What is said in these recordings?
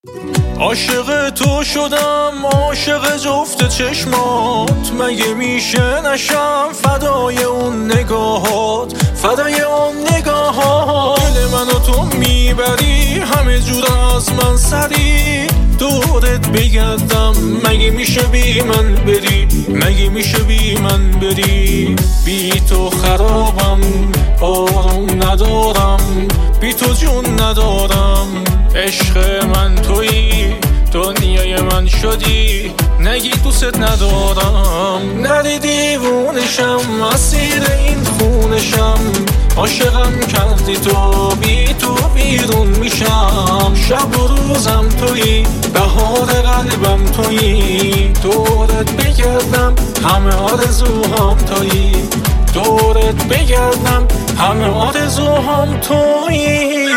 عاشق تو شدم، عاشق جفت چشمات، مگه میشه نشم فدای اون نگاهات، فدای اون نگاهات. دل منو تو میبری همه جور از من سری، دورت بگردم مگه میشه بی من بری، مگه میشه بی من بری. بی تو خرابم، آروم ندارم، بی تو جون ندارم. عشق من تویی، دنیای من شدی، نگی دوست ندارم. نری دیوونشم، اسیر این خونشم، عاشقم کردی تو، بی تو بیرون میشم. شب و روزم تویی، بهار قلبم تویی، دورت بگردم همه آرزوهام تویی، دورت بگردم همه آرزوهام تویی.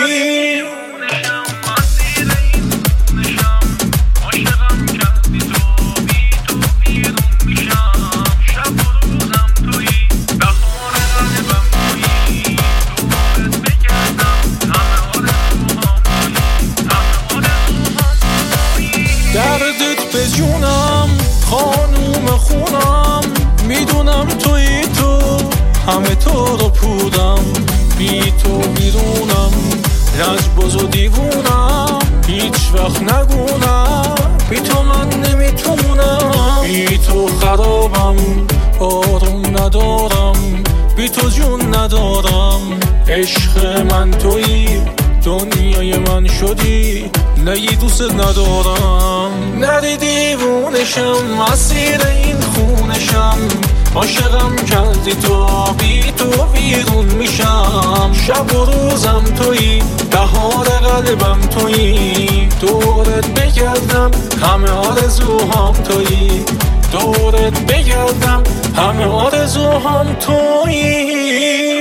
دردت به جونم، خانوم خونم، میدونم توی تو، همه تو رو پودم. بی تو بیرونم، لجباز و دیوونم، هیچ وقت نگونم، بی تو من نمیتونم. بی تو خرابم، آروم ندارم، بی تو جون ندارم. عشق من تویی، دنیای من شدی، نگی دوست ندارم. نری دیوونشم، اسیر این خونشم، عاشقم کردی تو، بی تو بیرون میشم. شب و روزم تویی، بهار قلبم تویی، دورت بگردم همه آرزوهام تویی، دورت بگردم همه آرزوهام تویی.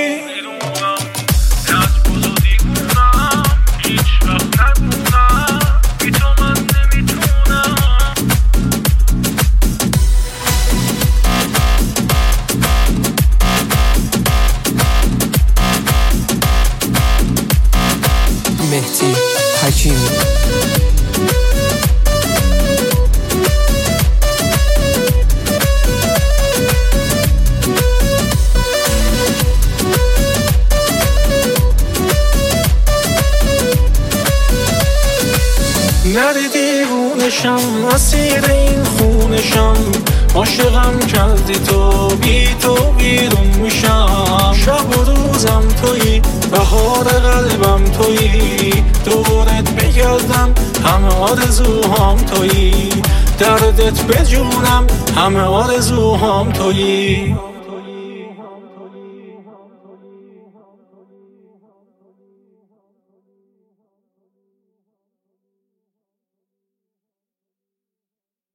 مهدی حکیمی. نری دیوونشم، اسیر این خونشم، عاشقم کردی تو، بی تو بیرون میشم. شب و روزم تویی، بهار قلبم تویی، دورت بگردم همه آرزوهام تویی، دردت به جونم همه آرزوهام تویی.